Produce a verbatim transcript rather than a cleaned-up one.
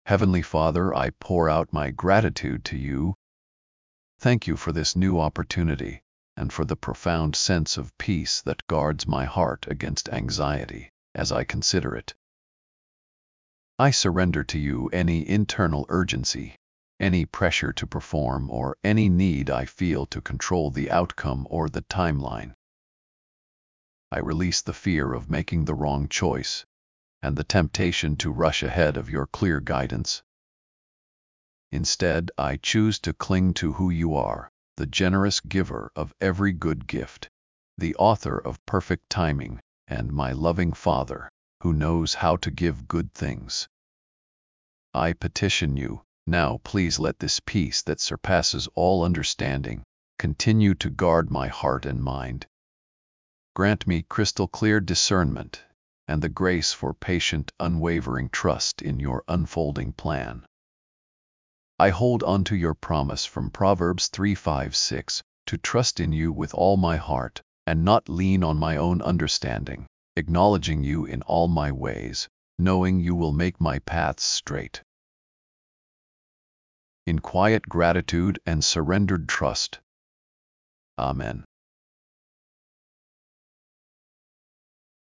Heavenly Father, I pour out my gratitude to you. Thank you for this new opportunity and for the profound sense of peace that guards my heart against anxiety as I consider it. I surrender to you any internal urgency, any pressure to perform, or any need I feel to control the outcome or the timeline. I release the fear of making the wrong choice and the temptation to rush ahead of your clear guidance. Instead, I choose to cling to who you are, the generous giver of every good gift, the author of perfect timing, and my loving Father, who knows how to give good things. I petition you, now please let this peace that surpasses all understanding continue to guard my heart and mind. Grant me crystal clear discernment and the grace for patient, unwavering trust in your unfolding plan. I hold on to your promise from Proverbs three five six, to trust in you with all my heart, and not lean on my own understanding, acknowledging you in all my ways, knowing you will make my paths straight. In quiet gratitude and surrendered trust. Amen.